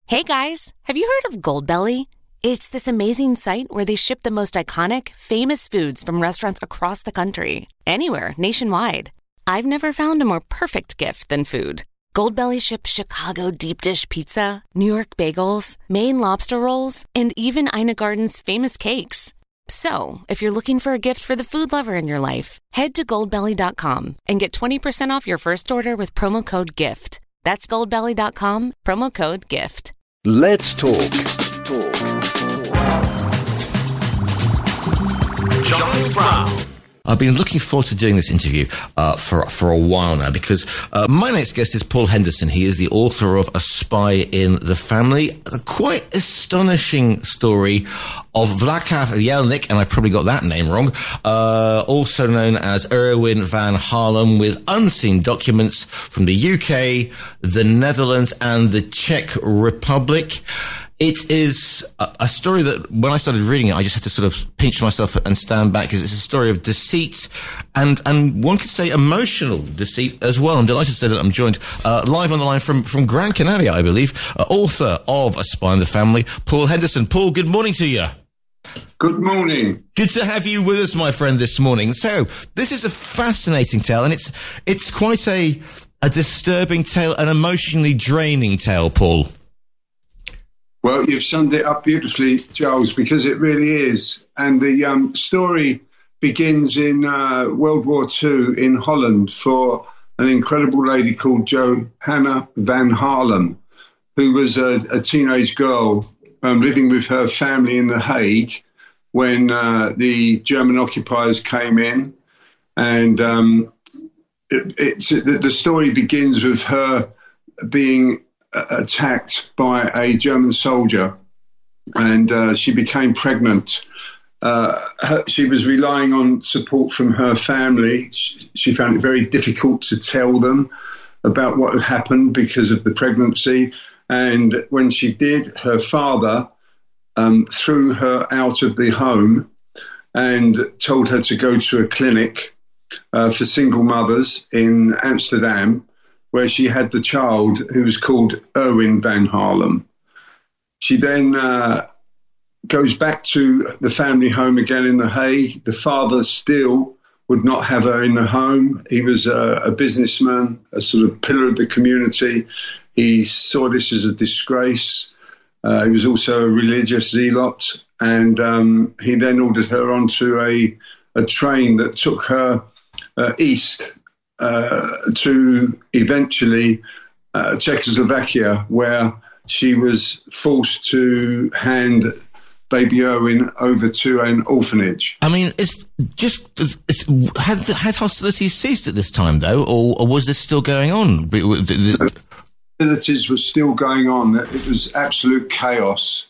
Hey guys, have you heard of Goldbelly? It's this amazing site where they ship the most iconic, famous foods from restaurants across the country, anywhere, nationwide. I've never found a more perfect gift than food. Goldbelly ships Chicago deep dish pizza, New York bagels, Maine lobster rolls, and even Ina Garden's famous cakes. So, if you're looking for a gift for the food lover in your life, head to goldbelly.com and get 20% off your first order with promo code GIFT. That's goldbelly.com, promo code GIFT. Let's talk. Charles Brown. I've been looking forward to doing this interview for a while now because my next guest is Paul Henderson. He is the author of A Spy in the Family, a quite astonishing story of Vaclav Jelenic, and I've probably got that name wrong, also known as Erwin van Harlem, with unseen documents from the UK, the Netherlands, and the Czech Republic. It is a story that, when I started reading it, I just had to sort of pinch myself and stand back, because it's a story of deceit and one could say emotional deceit as well. I'm delighted to say that I'm joined live on the line from Gran Canaria, I believe, author of A Spy in the Family, Paul Henderson. Paul, good morning to you. Good morning. Good to have you with us, my friend, this morning. So, this is a fascinating tale, and it's quite a disturbing tale, an emotionally draining tale, Paul. Well, you've summed it up beautifully, Charles, because it really is. And the story begins in World War II in Holland for an incredible lady called Johanna van Harlem, who was a teenage girl living with her family in The Hague when the German occupiers came in. And the story begins with her being attacked by a German soldier, and she became pregnant. She was relying on support from her family. She found it very difficult to tell them about what had happened because of the pregnancy. And when she did, her father threw her out of the home and told her to go to a clinic for single mothers in Amsterdam, where she had the child who was called Erwin van Harlem. She then goes back to the family home again in The Hague. The father still would not have her in the home. He was a businessman, a sort of pillar of the community. He saw this as a disgrace. He was also a religious zealot. And he then ordered her onto a train that took her east to eventually Czechoslovakia, where she was forced to hand baby Erwin over to an orphanage. I mean, had hostilities ceased at this time, though, or was this still going on? Hostilities were still going on. It was absolute chaos.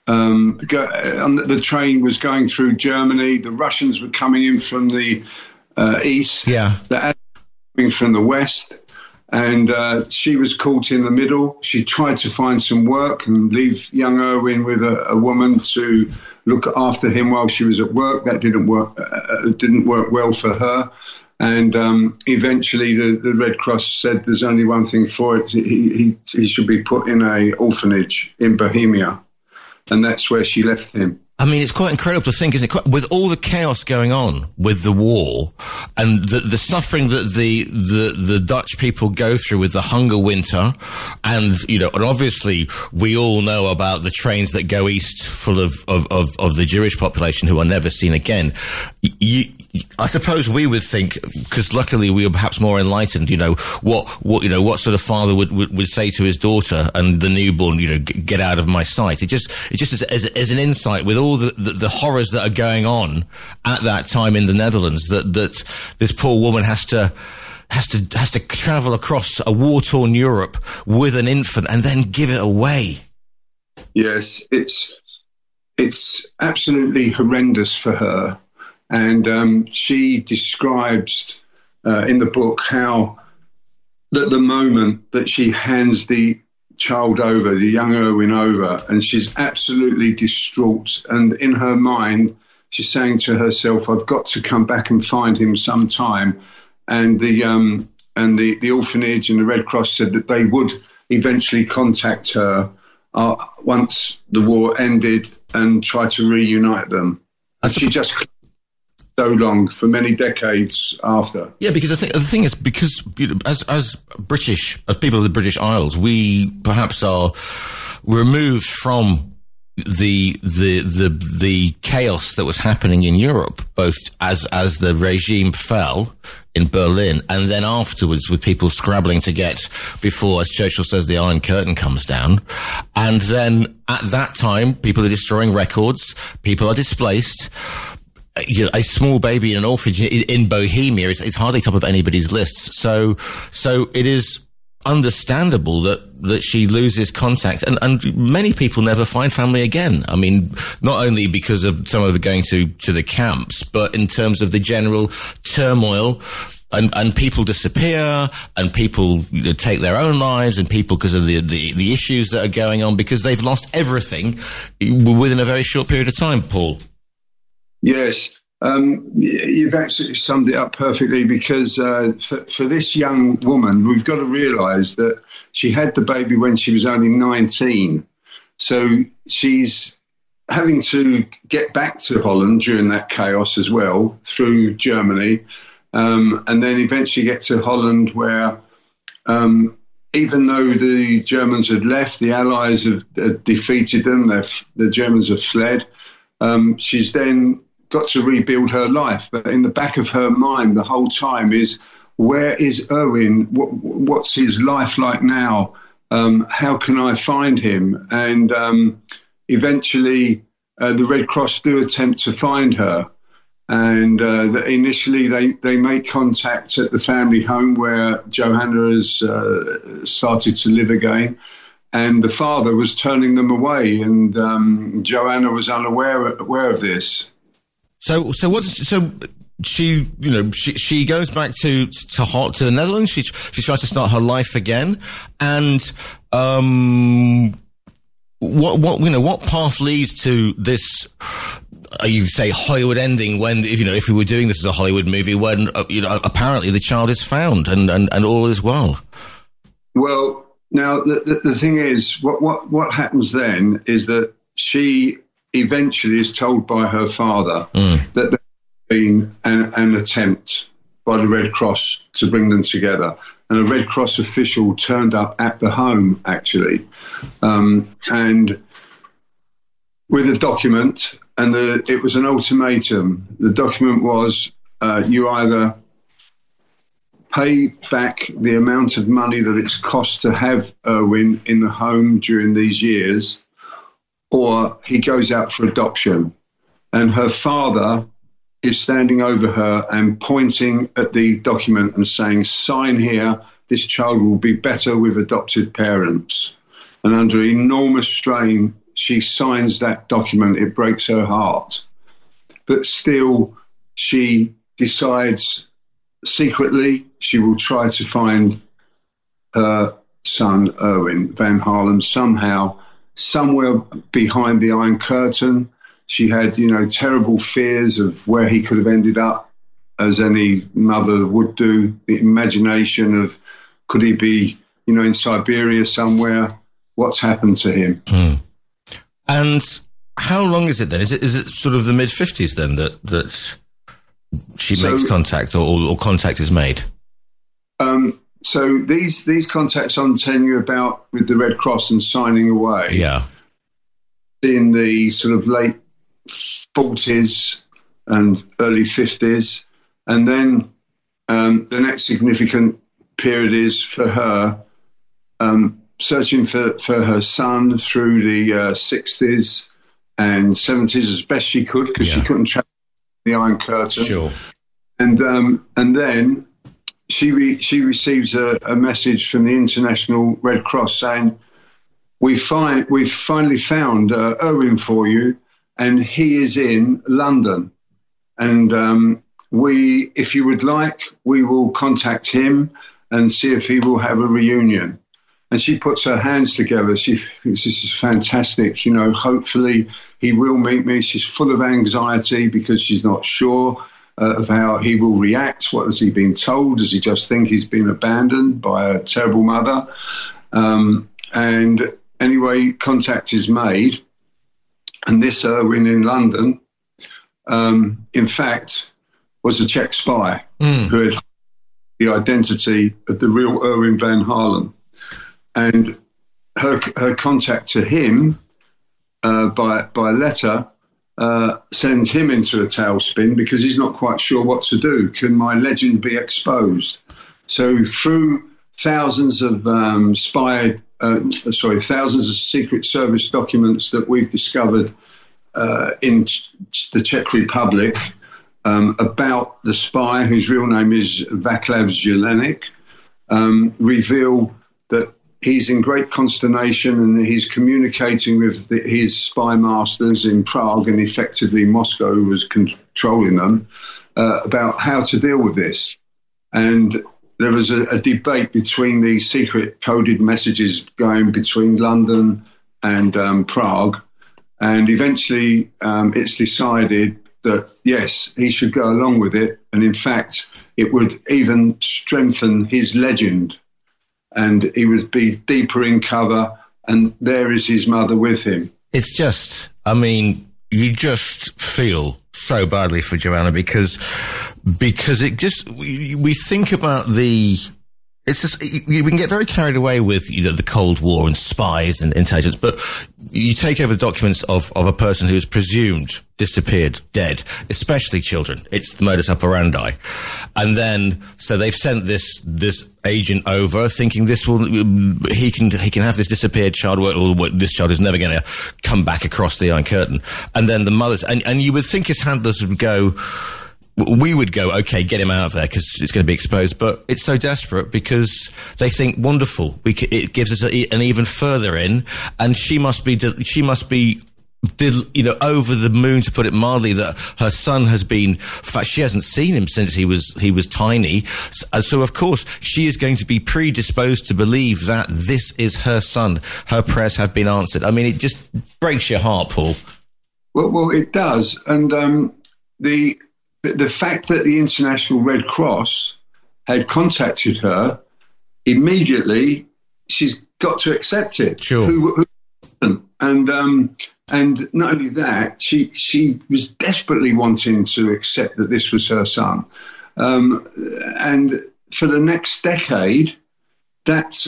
The train was going through Germany. The Russians were coming in from the east. Yeah. From the west, and she was caught in the middle. She tried to find some work and leave young Erwin with a woman to look after him while she was at work. That didn't work well for her, and eventually the Red Cross said there's only one thing for it. He should be put in an orphanage in Bohemia, and that's where she left him. I mean, it's quite incredible to think, isn't it? With all the chaos going on with the war and the suffering that the Dutch people go through with the hunger winter, and, you know, and obviously we all know about the trains that go east full of the Jewish population who are never seen again. I suppose we would think, because luckily we are perhaps more enlightened, you know, what sort of father would say to his daughter and the newborn, you know, get out of my sight. It just as an insight with all the horrors that are going on at that time in the Netherlands, that this poor woman has to travel across a war-torn Europe with an infant and then give it away. Yes, it's absolutely horrendous for her. And she describes in the book how that the moment that she hands the child over, the young Erwin over, and she's absolutely distraught. And in her mind, she's saying to herself, I've got to come back and find him sometime. And the orphanage and the Red Cross said that they would eventually contact her once the war ended and try to reunite them. And she just so long, for many decades after. Yeah, because the thing is, because as people of the British Isles, we perhaps are removed from the chaos that was happening in Europe, both as the regime fell in Berlin, and then afterwards with people scrabbling to get before, as Churchill says, the Iron Curtain comes down. And then at that time, people are destroying records, people are displaced. A small baby in an orphanage in Bohemia, it's hardly top of anybody's lists. So it is understandable that she loses contact, and many people never find family again. I mean, not only because of some of them going to the camps, but in terms of the general turmoil, and people disappear, and people take their own lives, and people, because of the issues that are going on, because they've lost everything within a very short period of time, Paul. Yes, you've actually summed it up perfectly, because for this young woman, we've got to realise that she had the baby when she was only 19. So she's having to get back to Holland during that chaos as well, through Germany, and then eventually get to Holland where, even though the Germans had left, the Allies had defeated them, the Germans have fled, she's then got to rebuild her life. But in the back of her mind the whole time is, where is Erwin? What's his life like now? How can I find him? And eventually the Red Cross do attempt to find her. And initially they make contact at the family home where Johanna has started to live again. And the father was turning them away, and Johanna was unaware of this. So she goes back to the Netherlands. She tries to start her life again, and what path leads to this? You say Hollywood ending, when if we were doing this as a Hollywood movie, when apparently the child is found and all is well. Well, now the thing is, what happens then is that she eventually is told by her father that there's been an attempt by the Red Cross to bring them together. And a Red Cross official turned up at the home, actually, and with a document, and it was an ultimatum. The document was, you either pay back the amount of money that it's cost to have Erwin in the home during these years, or he goes out for adoption. And her father is standing over her and pointing at the document and saying, sign here, this child will be better with adopted parents. And under enormous strain, she signs that document. It breaks her heart. But still, she decides secretly she will try to find her son, Erwin van Haarlem, somehow, somewhere behind the Iron Curtain. She had, terrible fears of where he could have ended up, as any mother would do. The imagination of, could he be, in Siberia somewhere? What's happened to him? And how long is it then? Is it sort of the mid-50s then that she makes contact, or contact is made? So these contacts on tenure about with the Red Cross and signing away. Yeah. In the sort of late 40s and early 50s. And then the next significant period is for her searching for her son through the 60s and 70s as best she could, because she couldn't travel the Iron Curtain. Sure. And then she receives a message from the International Red Cross saying, we've finally found Erwin for you, and he is in London. And if you would like, we will contact him and see if he will have a reunion. And she puts her hands together. She thinks, this is fantastic. Hopefully he will meet me. She's full of anxiety because she's not sure of how he will react. What has he been told? Does he just think he's been abandoned by a terrible mother? And anyway, contact is made, and this Irwin in London, in fact, was a Czech spy who had the identity of the real Erwin van Harlem. And her contact to him by letter sends him into a tailspin because he's not quite sure what to do. Can my legend be exposed? So through thousands of thousands of Secret Service documents that we've discovered in the Czech Republic about the spy, whose real name is Václav Jelenek, reveal that he's in great consternation and he's communicating with his spy masters in Prague, and effectively Moscow was controlling them, about how to deal with this. And there was a debate between the secret coded messages going between London and Prague. And eventually it's decided that, yes, he should go along with it. And in fact, it would even strengthen his legend. And he would be deeper in cover. And there is his mother with him. It's just, I mean, you just feel so badly for Joanna because it just, we think about it's just, we can get very carried away with, the Cold War and spies and intelligence, but you take over the documents of a person who is presumed disappeared, dead, especially children. It's the modus operandi. And then, so they've sent this agent over thinking he can have this disappeared child, or this child is never going to come back across the Iron Curtain. And then the mothers, and you would think his handlers would go, we would go, okay, get him out of there because it's going to be exposed. But it's so desperate because they think, wonderful, it gives us an even further in, and she must be over the moon, to put it mildly, that her son has been. In fact, she hasn't seen him since he was tiny. So of course she is going to be predisposed to believe that this is her son. Her prayers have been answered. I mean, it just breaks your heart, Paul. Well, it does, and the fact that the International Red Cross had contacted her immediately, she's got to accept it. Sure. And not only that, she was desperately wanting to accept that this was her son. And for the next decade, that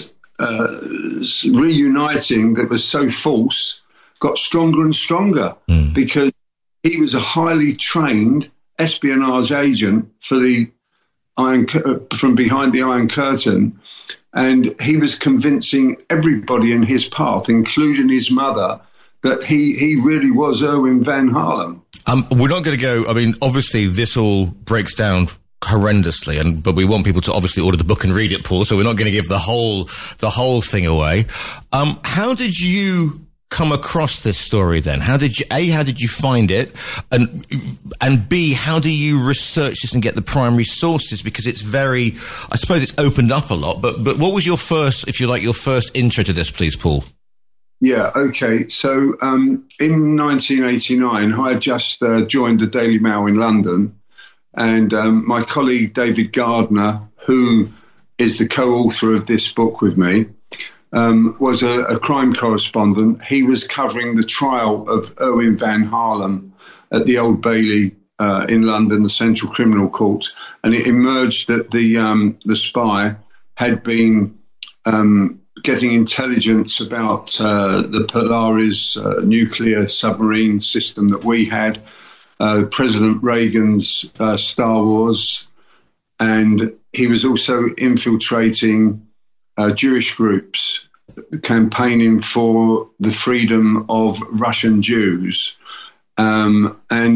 reuniting that was so false got stronger and stronger because he was a highly trained espionage agent for from behind the Iron Curtain, and he was convincing everybody in his path, including his mother, that he really was Erwin van Harlem. We're not going to go. I mean, obviously, this all breaks down horrendously, but we want people to obviously order the book and read it, Paul. So we're not going to give the whole thing away. How did you come across this story then? How did you find it? And B, how do you research this and get the primary sources? Because it's very, I suppose it's opened up a lot, but what was your first intro to this, please, Paul? Yeah, okay. So in 1989, I had just joined the Daily Mail in London, and my colleague David Gardner, who is the co-author of this book with me, was a crime correspondent. He was covering the trial of Erwin van Harlem at the Old Bailey in London, the Central Criminal Court, and it emerged that the spy had been getting intelligence about the Polaris nuclear submarine system that we had, President Reagan's Star Wars, and he was also infiltrating Jewish groups campaigning for the freedom of Russian Jews. And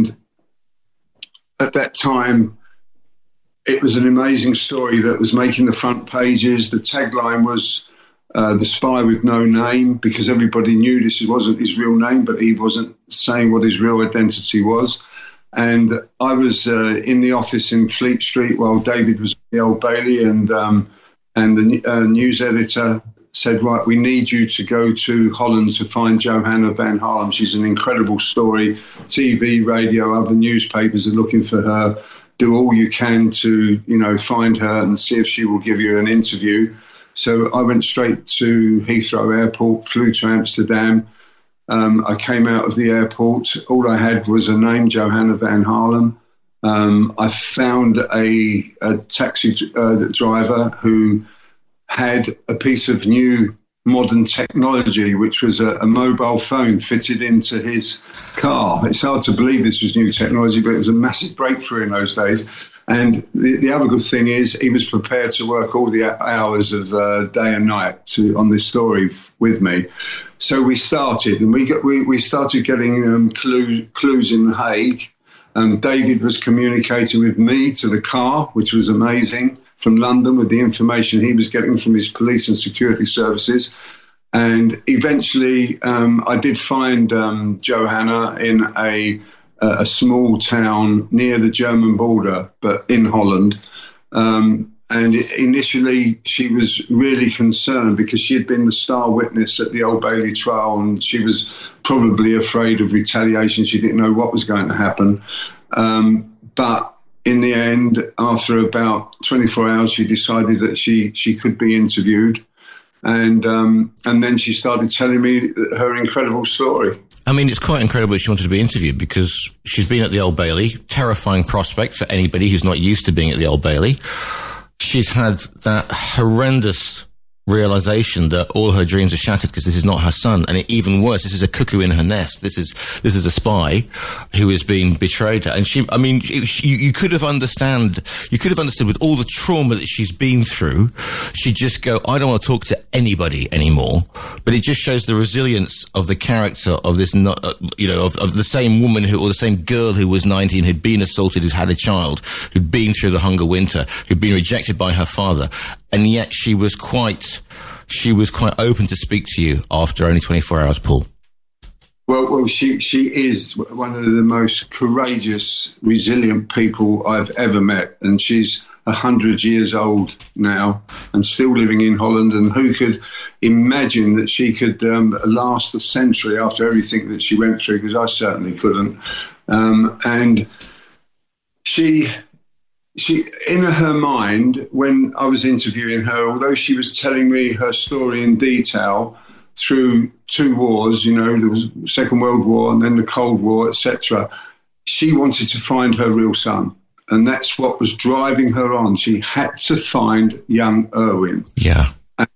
at that time, it was an amazing story that was making the front pages. The tagline was The Spy with No Name, because everybody knew this wasn't his real name, but he wasn't saying what his real identity was. And I was in the office in Fleet Street while David was at the Old Bailey, and the news editor said, right, we need you to go to Holland to find Joanna van Harlem. She's an incredible story. TV, radio, other newspapers are looking for her. Do all you can to, find her and see if she will give you an interview. So I went straight to Heathrow Airport, flew to Amsterdam. I came out of the airport. All I had was a name, Johanna Van Harlem. I found a taxi driver who had a piece of new modern technology, which was a mobile phone fitted into his car. It's hard to believe this was new technology, but it was a massive breakthrough in those days. And the other good thing is he was prepared to work all the hours of day and night on this story with me. So we started, and we started getting clues in The Hague. David was communicating with me to the car, which was amazing, from London with the information he was getting from his police and security services. And eventually I did find Johanna in a small town near the German border, but in Holland. And initially she was really concerned because she had been the star witness at the Old Bailey trial, and she was probably afraid of retaliation. She didn't know what was going to happen. But in the end, after about 24 hours, she decided that she could be interviewed. And then she started telling me her incredible story. I mean, it's quite incredible that she wanted to be interviewed because she's been at the Old Bailey, terrifying prospect for anybody who's not used to being at the Old Bailey. She's had that horrendous realization that all her dreams are shattered because this is not her son, and even worse, this is a cuckoo in her nest. This is a spy who has been betrayed her. And you could have understood with all the trauma that she's been through. She'd just go, I don't want to talk to anybody anymore. But it just shows the resilience of the character of this, of the same woman or the same girl who was 19, who'd been assaulted, who'd had a child, who'd been through the hunger winter, who'd been rejected by her father. And yet she was quite open to speak to you after only 24 hours, Paul. Well, she is one of the most courageous, resilient people I've ever met. And she's 100 years old now and still living in Holland. And who could imagine that she could last a century after everything that she went through? Because I certainly couldn't. And she, in her mind, when I was interviewing her, although she was telling me her story in detail through two wars, there was Second World War and then the Cold War, etc., she wanted to find her real son. And that's what was driving her on. She had to find young Erwin. Yeah.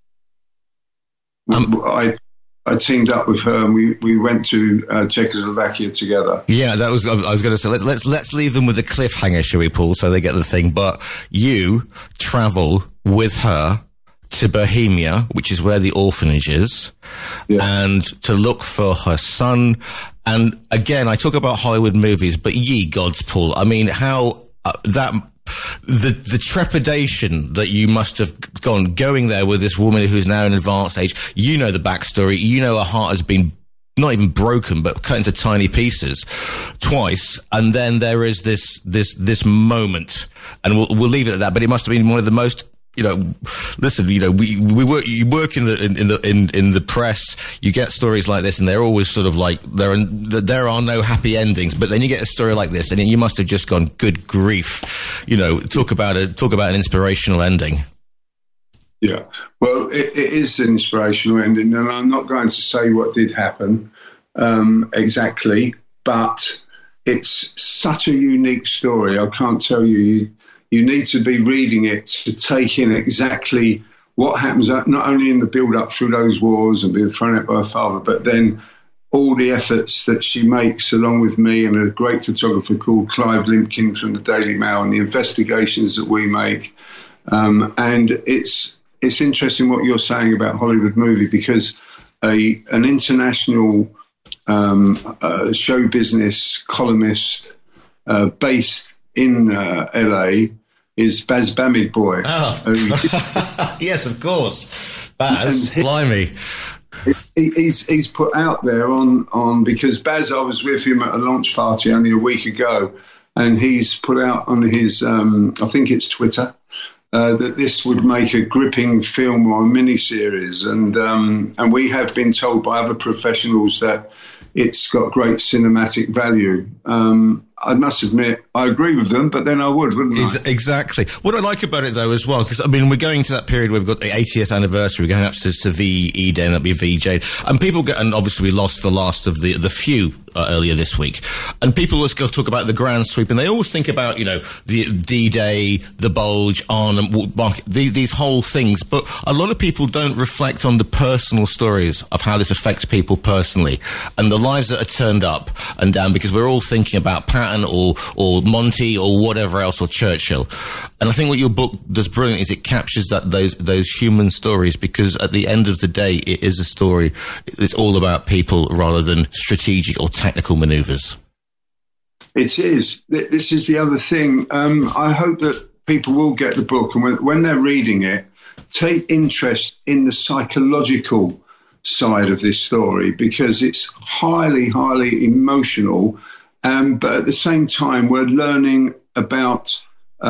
I teamed up with her and we went to Czechoslovakia together. Yeah, I was going to say, let's leave them with a cliffhanger, shall we, Paul, so they get the thing. But you travel with her to Bohemia, which is where the orphanage is, and to look for her son. And again, I talk about Hollywood movies, but ye gods, Paul, I mean, how the trepidation that you must have going there with this woman who's now in advanced age. You know the backstory. You know her heart has been not even broken, but cut into tiny pieces twice. And then there is this moment, and we'll leave it at that. But it must have been one of the most. Listen, we work. You work in the press. You get stories like this, and they're always sort of like there are no happy endings. But then you get a story like this, and you must have just gone, "Good grief!" Talk about an inspirational ending. Yeah, well, it is an inspirational ending, and I'm not going to say what did happen exactly, but it's such a unique story. I can't tell you. You need to be reading it to take in exactly what happens, not only in the build-up through those wars and being thrown out by her father, but then all the efforts that she makes along with me and a great photographer called Clive Limpkin from the Daily Mail, and the investigations that we make. And it's interesting what you're saying about Hollywood movie, because an international show business columnist based in LA is Baz Bamidboy. Oh, yes, of course. Baz, blimey. He's put out there on because Baz, I was with him at a launch party only a week ago, and he's put out on his, I think it's Twitter, that this would make a gripping film or a mini-series. And we have been told by other professionals that it's got great cinematic value. I must admit, I agree with them, but then I would, wouldn't I? Exactly. What I like about it, though, as well, because, I mean, we're going to that period where we've got the 80th anniversary. We're going up to VE Day, and that'll be VJ. And people get, and obviously we lost the last of the few earlier this week. And people always go talk about the grand sweep, and they always think about, you know, the D-Day, the Bulge, Arnhem, these whole things. But a lot of people don't reflect on the personal stories of how this affects people personally and the lives that are turned up and down, because we're all thinking about Patton or Monty or whatever else, or Churchill. And I think what your book does brilliant is it captures those human stories, because at the end of the day, it is a story. It's all about people rather than strategic or technical manoeuvres. It is. This is the other thing. I hope that people will get the book, and when they're reading it, take interest in the psychological side of this story, because it's highly, highly emotional. But at the same time, we're learning about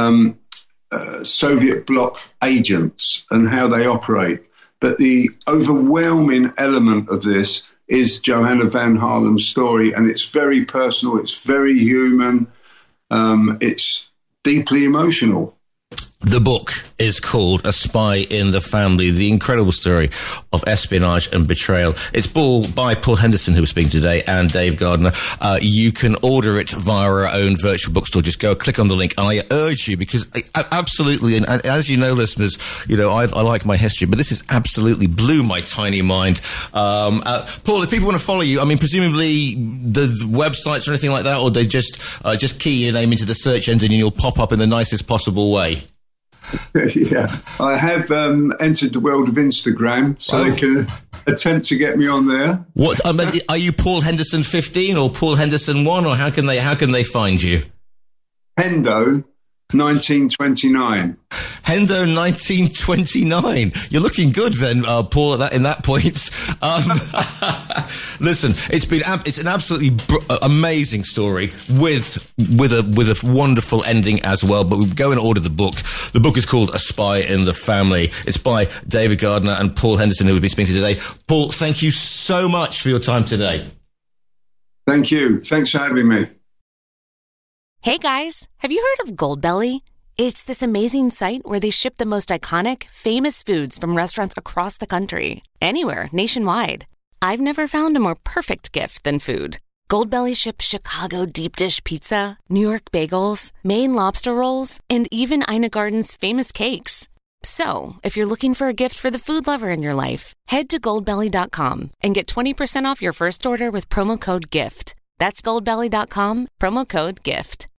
Soviet bloc agents and how they operate. But the overwhelming element of this is Johanna Van Harlem's story, and it's very personal, it's very human, it's deeply emotional. The book is called A Spy in the Family, the incredible story of espionage and betrayal. It's by Paul Henderson, who was speaking today, and Dave Gardner. You can order it via our own virtual bookstore. Just go click on the link. And I urge you, because absolutely, and as you know, listeners, you know, I like my history, but this has absolutely blew my tiny mind. Paul, if people want to follow you, I mean, presumably the websites or anything like that, or they just key your name into the search engine and you'll pop up in the nicest possible way. Yeah, I have entered the world of Instagram, so they can attempt to get me on there. What are you, Paul Henderson 15 or Paul Henderson 1, or how can they find you? Hendo 1929. Hendo 1929. You're looking good then, Paul. In that point. Listen, it's an absolutely amazing story with a wonderful ending as well. But we go and order the book. The book is called A Spy in the Family. It's by David Gardner and Paul Henderson, who we've been speaking to today. Paul, thank you so much for your time today. Thank you. Thanks for having me. Hey guys, have you heard of Goldbelly? It's this amazing site where they ship the most iconic, famous foods from restaurants across the country, anywhere, nationwide. I've never found a more perfect gift than food. Goldbelly ships Chicago deep dish pizza, New York bagels, Maine lobster rolls, and even Ina Garden's famous cakes. So, if you're looking for a gift for the food lover in your life, head to goldbelly.com and get 20% off your first order with promo code GIFT. That's goldbelly.com, promo code GIFT.